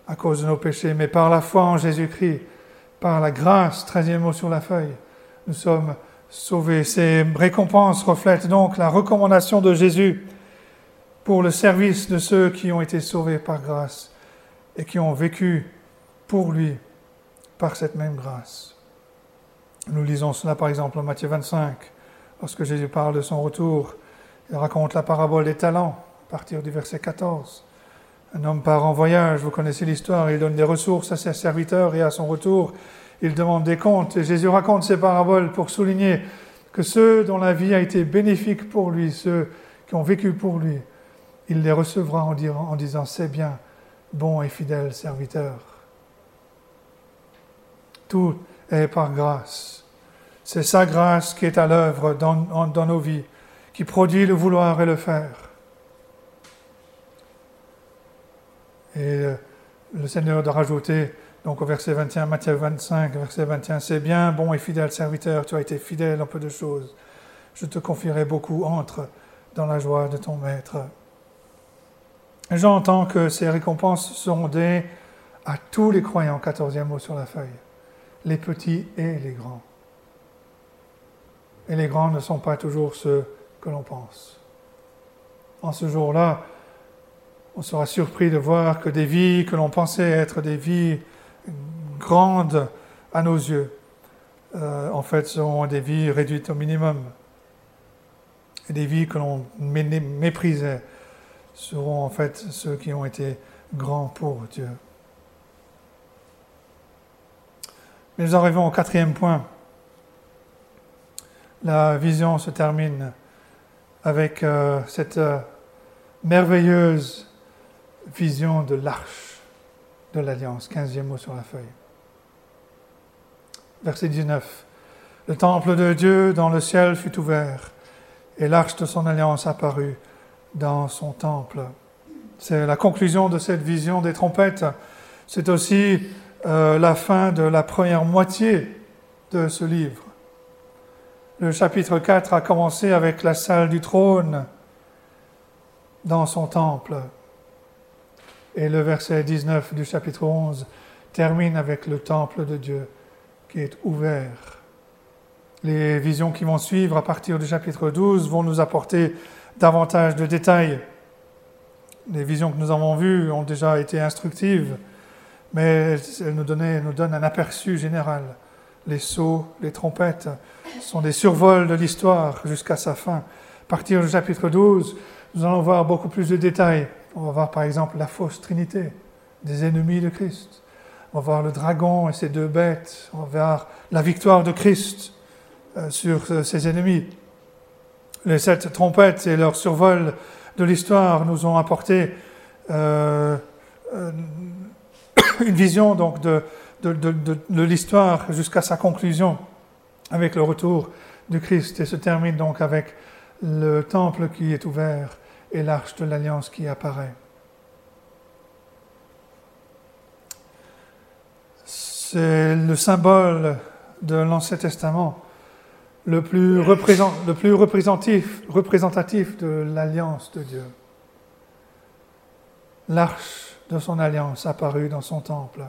à cause de nos péchés, mais par la foi en Jésus-Christ, par la grâce, 13e mot sur la feuille, nous sommes sauvés. Ces récompenses reflètent donc la recommandation de Jésus pour le service de ceux qui ont été sauvés par grâce et qui ont vécu pour lui par cette même grâce. Nous lisons cela par exemple en Matthieu 25, lorsque Jésus parle de son retour. Il raconte la parabole des talents, à partir du verset 14. Un homme part en voyage, vous connaissez l'histoire, il donne des ressources à ses serviteurs et à son retour, il demande des comptes. Et Jésus raconte ces paraboles pour souligner que ceux dont la vie a été bénéfique pour lui, ceux qui ont vécu pour lui, il les recevra en disant « C'est bien, bon et fidèle serviteur ». Tout est par grâce. C'est sa grâce qui est à l'œuvre dans nos vies, qui produit le vouloir et le faire. Et le Seigneur de rajouter, donc au verset 21, Matthieu 25, verset 21, « C'est bien, bon et fidèle serviteur, tu as été fidèle en peu de choses. Je te confierai beaucoup, entre dans la joie de ton maître. » J'entends que ces récompenses seront données à tous les croyants, 14e mot sur la feuille, les petits et les grands. Et les grands ne sont pas toujours ceux que l'on pense. En ce jour-là, on sera surpris de voir que des vies que l'on pensait être des vies grandes à nos yeux, en fait, seront des vies réduites au minimum. Et des vies que l'on méprisait seront en fait ceux qui ont été grands pour Dieu. Mais nous arrivons au 4e point. La vision se termine avec cette merveilleuse vision de l'arche de l'Alliance, 15e mot sur la feuille. Verset 19. Le temple de Dieu dans le ciel fut ouvert, et l'arche de son alliance apparut dans son temple. C'est la conclusion de cette vision des trompettes. C'est aussi la fin de la première moitié de ce livre. Le chapitre 4 a commencé avec la salle du trône dans son temple. Et le verset 19 du chapitre 11 termine avec le temple de Dieu qui est ouvert. Les visions qui vont suivre à partir du chapitre 12 vont nous apporter davantage de détails. Les visions que nous avons vues ont déjà été instructives, mais elles nous donnent un aperçu général. Les sceaux, les trompettes sont des survols de l'histoire jusqu'à sa fin. À partir du chapitre 12, nous allons voir beaucoup plus de détails. On va voir par exemple la fausse trinité des ennemis de Christ. On va voir le dragon et ses 2 bêtes. On va voir la victoire de Christ sur ses ennemis. Les 7 trompettes et leur survol de l'histoire nous ont apporté une vision donc de l'histoire jusqu'à sa conclusion avec le retour du Christ, et se termine donc avec le temple qui est ouvert et l'arche de l'Alliance qui apparaît. C'est le symbole de l'Ancien Testament le plus représentatif de l'Alliance de Dieu. L'arche de son Alliance apparut dans son temple.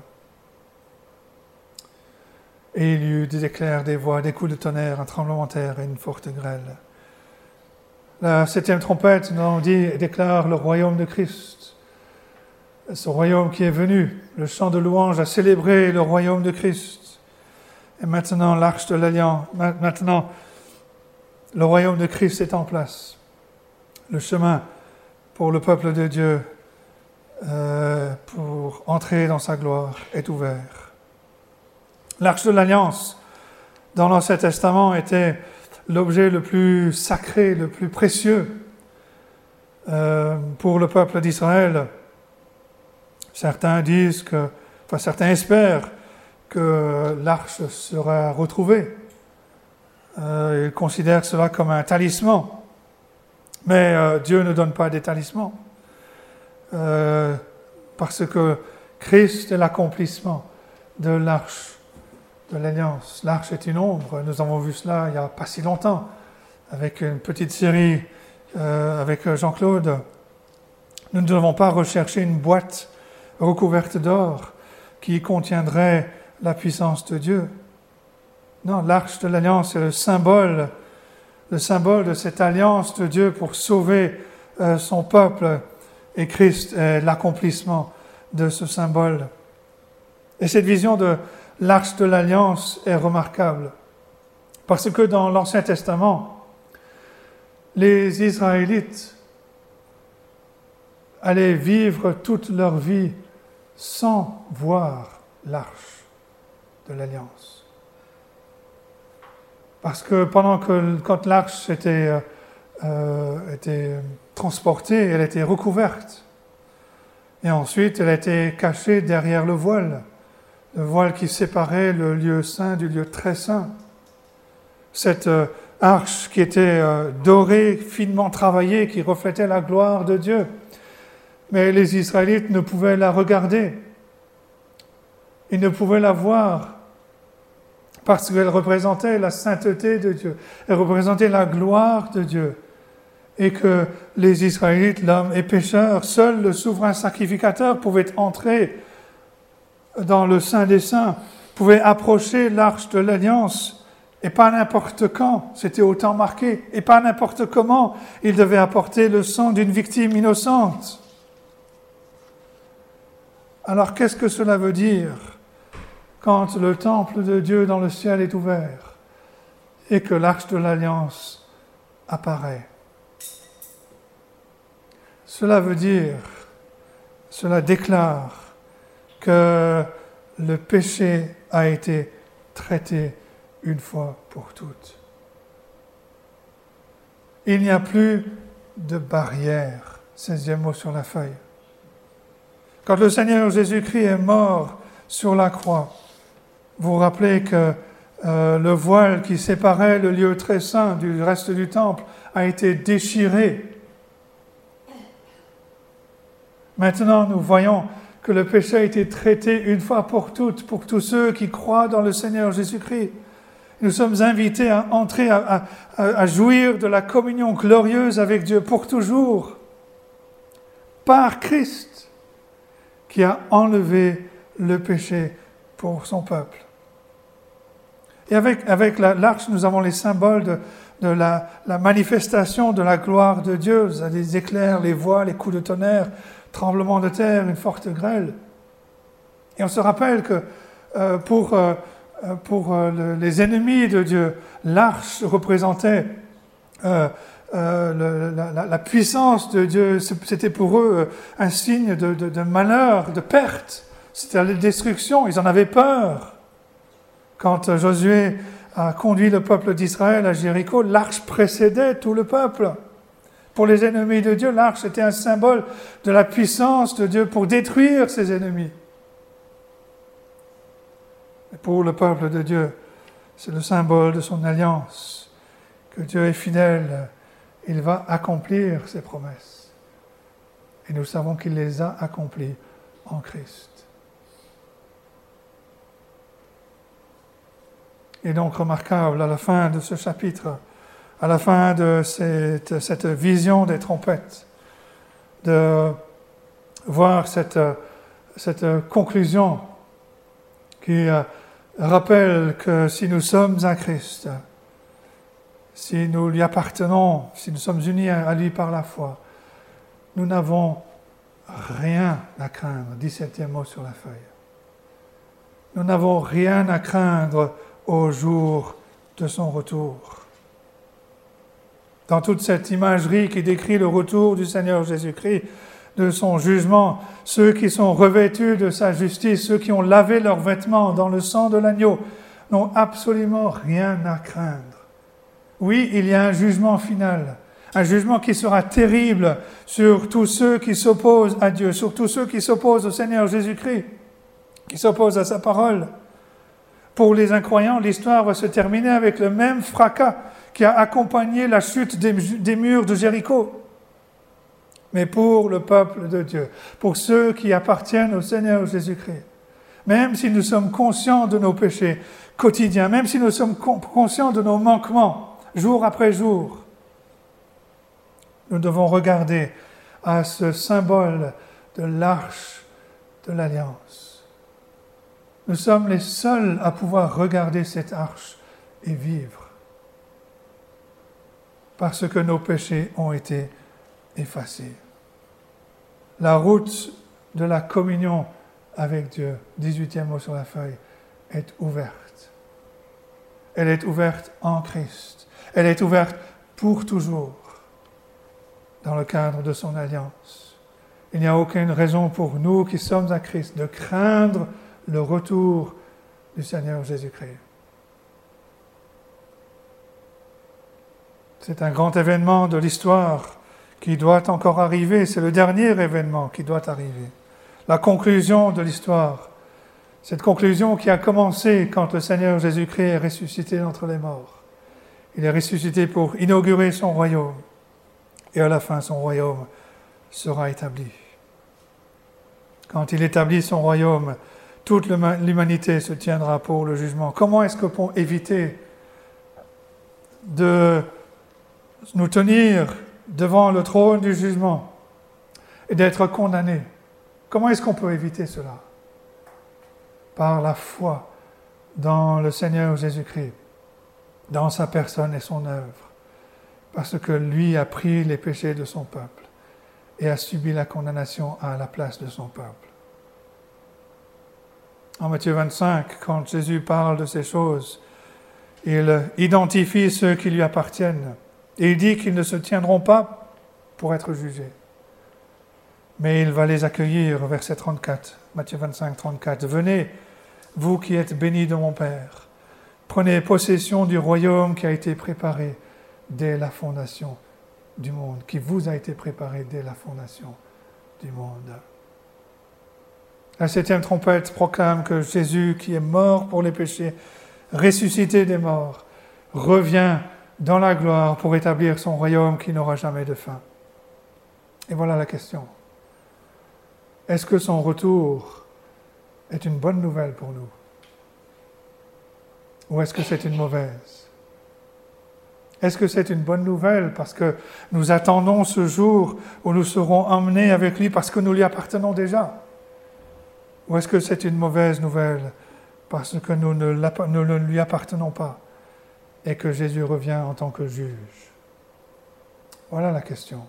Et il y eut des éclairs, des voix, des coups de tonnerre, un tremblement de terre et une forte grêle. La 7e trompette, nous l'avons dit, déclare le royaume de Christ. Ce royaume qui est venu, le chant de louange a célébré le royaume de Christ. Et maintenant, l'arche de l'Alliance, maintenant, le royaume de Christ est en place. Le chemin pour le peuple de Dieu, pour entrer dans sa gloire, est ouvert. L'arche de l'Alliance, dans l'Ancien Testament, était l'objet le plus sacré, le plus précieux pour le peuple d'Israël. Certains espèrent que l'arche sera retrouvée. Ils considèrent cela comme un talisman. Mais Dieu ne donne pas des talismans. Parce que Christ est l'accomplissement de l'arche de l'Alliance. L'arche est une ombre. Nous avons vu cela il n'y a pas si longtemps avec une petite série avec Jean-Claude. Nous ne devons pas rechercher une boîte recouverte d'or qui contiendrait la puissance de Dieu. Non, l'arche de l'alliance est le symbole de cette alliance de Dieu pour sauver son peuple, et Christ est l'accomplissement de ce symbole. Et cette vision de l'arche de l'alliance est remarquable, parce que dans l'Ancien Testament, les Israélites allaient vivre toute leur vie sans voir l'arche de l'alliance. Parce que quand l'arche était transportée, elle était recouverte. Et ensuite, elle était cachée derrière le voile qui séparait le lieu saint du lieu très saint. Cette arche qui était dorée, finement travaillée, qui reflétait la gloire de Dieu. Mais les Israélites ne pouvaient la regarder. Ils ne pouvaient la voir parce qu'elle représentait la sainteté de Dieu. Elle représentait la gloire de Dieu. Et que les Israélites, l'homme est pécheur, seul le souverain sacrificateur pouvait entrer dans le Saint des Saints, pouvait approcher l'arche de l'Alliance, et pas n'importe quand, c'était au temps marqué, et pas n'importe comment, il devait apporter le sang d'une victime innocente. Alors qu'est-ce que cela veut dire quand le temple de Dieu dans le ciel est ouvert et que l'arche de l'Alliance apparaît? Cela veut dire, cela déclare que le péché a été traité une fois pour toutes. Il n'y a plus de barrière, 16e mot sur la feuille. Quand le Seigneur Jésus-Christ est mort sur la croix, vous vous rappelez que le voile qui séparait le lieu très saint du reste du temple a été déchiré. Maintenant, nous voyons que le péché a été traité une fois pour toutes, pour tous ceux qui croient dans le Seigneur Jésus-Christ. Nous sommes invités à entrer, à jouir de la communion glorieuse avec Dieu pour toujours, par Christ, qui a enlevé le péché pour son peuple. Et avec l'arche, nous avons les symboles de la manifestation de la gloire de Dieu, les éclairs, les voix, les coups de tonnerre, tremblement de terre, une forte grêle. Et on se rappelle que pour les ennemis de Dieu, l'arche représentait la puissance de Dieu. C'était pour eux un signe de malheur, de perte. C'était la destruction. Ils en avaient peur. Quand Josué a conduit le peuple d'Israël à Jéricho, l'arche précédait tout le peuple. Pour les ennemis de Dieu, l'arche était un symbole de la puissance de Dieu pour détruire ses ennemis. Et pour le peuple de Dieu, c'est le symbole de son alliance, que Dieu est fidèle, il va accomplir ses promesses. Et nous savons qu'il les a accomplies en Christ. Et donc remarquable à la fin de ce chapitre, à la fin de cette vision des trompettes, de voir cette conclusion qui rappelle que si nous sommes en Christ, si nous lui appartenons, si nous sommes unis à lui par la foi, nous n'avons rien à craindre. 17e mot sur la feuille. Nous n'avons rien à craindre au jour de son retour. Dans toute cette imagerie qui décrit le retour du Seigneur Jésus-Christ, de son jugement, ceux qui sont revêtus de sa justice, ceux qui ont lavé leurs vêtements dans le sang de l'agneau, n'ont absolument rien à craindre. Oui, il y a un jugement final, un jugement qui sera terrible sur tous ceux qui s'opposent à Dieu, sur tous ceux qui s'opposent au Seigneur Jésus-Christ, qui s'opposent à sa parole. Pour les incroyants, l'histoire va se terminer avec le même fracas qui a accompagné la chute des murs de Jéricho. Mais pour le peuple de Dieu, pour ceux qui appartiennent au Seigneur Jésus-Christ, même si nous sommes conscients de nos péchés quotidiens, même si nous sommes conscients de nos manquements, jour après jour, nous devons regarder à ce symbole de l'arche de l'Alliance. Nous sommes les seuls à pouvoir regarder cette arche et vivre, parce que nos péchés ont été effacés. La route de la communion avec Dieu, 18e mot sur la feuille, est ouverte. Elle est ouverte en Christ. Elle est ouverte pour toujours dans le cadre de son alliance. Il n'y a aucune raison pour nous qui sommes à Christ de craindre le retour du Seigneur Jésus-Christ. C'est un grand événement de l'histoire qui doit encore arriver. C'est le dernier événement qui doit arriver. La conclusion de l'histoire. Cette conclusion qui a commencé quand le Seigneur Jésus-Christ est ressuscité d'entre les morts. Il est ressuscité pour inaugurer son royaume. Et à la fin, son royaume sera établi. Quand il établit son royaume, toute l'humanité se tiendra pour le jugement. Comment est-ce que pour éviter de nous tenir devant le trône du jugement et d'être condamnés? Comment est-ce qu'on peut éviter cela? Par la foi dans le Seigneur Jésus-Christ, dans sa personne et son œuvre, parce que lui a pris les péchés de son peuple et a subi la condamnation à la place de son peuple. En Matthieu 25, quand Jésus parle de ces choses, il identifie ceux qui lui appartiennent et il dit qu'ils ne se tiendront pas pour être jugés. Mais il va les accueillir, verset 34, Matthieu 25, 34. « Venez, vous qui êtes bénis de mon Père, prenez possession du royaume qui a été préparé dès la fondation du monde, qui vous a été préparé dès la fondation du monde. » La 7e trompette proclame que Jésus, qui est mort pour les péchés, ressuscité des morts, revient dans la gloire pour établir son royaume qui n'aura jamais de fin. Et voilà la question. Est-ce que son retour est une bonne nouvelle pour nous? Ou est-ce que c'est une mauvaise? Est-ce que c'est une bonne nouvelle parce que nous attendons ce jour où nous serons emmenés avec lui parce que nous lui appartenons déjà? Ou est-ce que c'est une mauvaise nouvelle parce que nous ne lui appartenons pas et que Jésus revient en tant que juge? Voilà la question.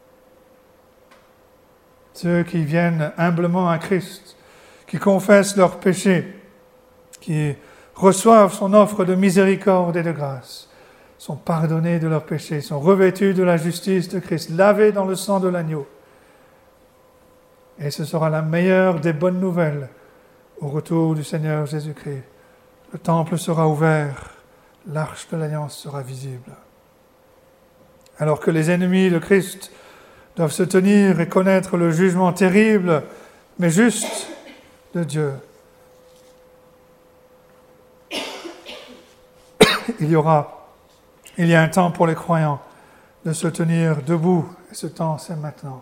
Ceux qui viennent humblement à Christ, qui confessent leurs péchés, qui reçoivent son offre de miséricorde et de grâce, sont pardonnés de leurs péchés, sont revêtus de la justice de Christ, lavés dans le sang de l'agneau. Et ce sera la meilleure des bonnes nouvelles au retour du Seigneur Jésus-Christ. Le temple sera ouvert, l'arche de l'alliance sera visible. Alors que les ennemis de Christ doivent se tenir et connaître le jugement terrible, mais juste de Dieu. Il y a un temps pour les croyants de se tenir debout, et ce temps, c'est maintenant.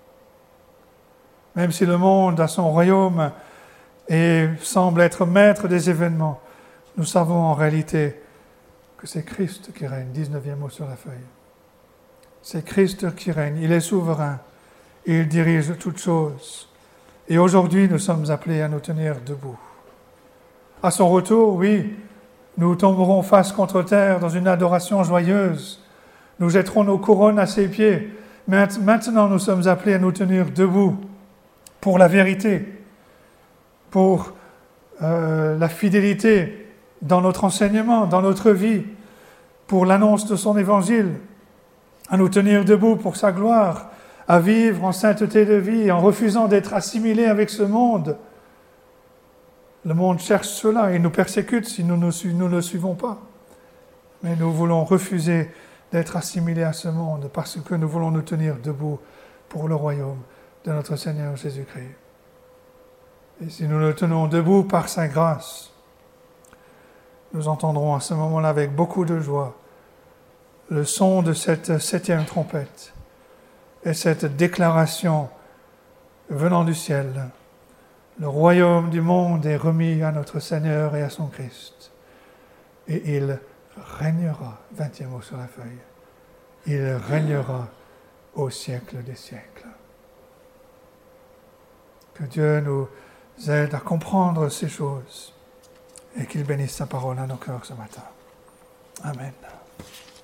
Même si le monde a son royaume et semble être maître des événements, nous savons en réalité que c'est Christ qui règne. 19e mot sur la feuille. C'est Christ qui règne, il est souverain, et il dirige toutes choses. Et aujourd'hui, nous sommes appelés à nous tenir debout. À son retour, oui, nous tomberons face contre terre dans une adoration joyeuse. Nous jetterons nos couronnes à ses pieds. Mais maintenant, nous sommes appelés à nous tenir debout pour la vérité, pour la fidélité dans notre enseignement, dans notre vie, pour l'annonce de son évangile, à nous tenir debout pour sa gloire, à vivre en sainteté de vie, en refusant d'être assimilés avec ce monde. Le monde cherche cela et nous persécute si nous ne le suivons pas. Mais nous voulons refuser d'être assimilés à ce monde parce que nous voulons nous tenir debout pour le royaume de notre Seigneur Jésus-Christ. Et si nous nous tenons debout par sa grâce, nous entendrons à ce moment-là avec beaucoup de joie le son de cette 7e trompette et cette déclaration venant du ciel. Le royaume du monde est remis à notre Seigneur et à son Christ. Et il régnera, 20e mot sur la feuille, il régnera au siècle des siècles. Que Dieu nous aide à comprendre ces choses et qu'il bénisse sa parole à nos cœurs ce matin. Amen.